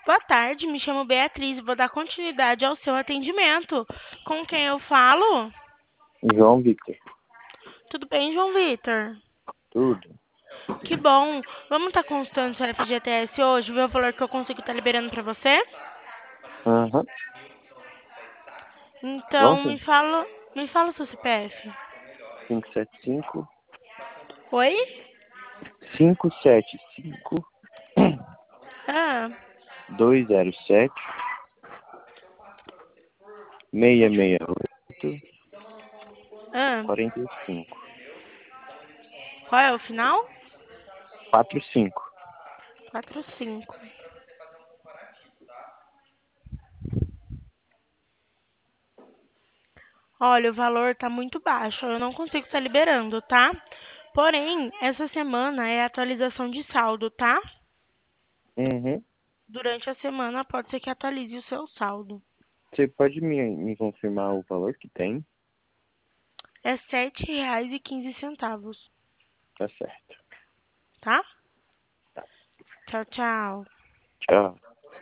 Boa tarde, me chamo Beatriz e vou dar continuidade ao seu atendimento. Com quem eu falo? João Victor, Tudo bem, João Vitor? tudo. Que bom. Vamos estar consultando o seu FGTS hoje, ver o valor que eu consigo estar liberando para você? Aham. Então, Nossa, me fala o seu CPF. 575 Oi? 575 Ah, 207 668 ah. 45 Qual é o final? 45. 45. Olha, o valor tá muito baixo, eu não consigo estar liberando, tá? Porém, essa semana é atualização de saldo, tá? Uhum. Durante a semana pode ser que atualize o seu saldo. Você pode me confirmar o valor que tem? É R$ 7,15, Tá certo. tá? Tá. Tchau, tchau. Tchau.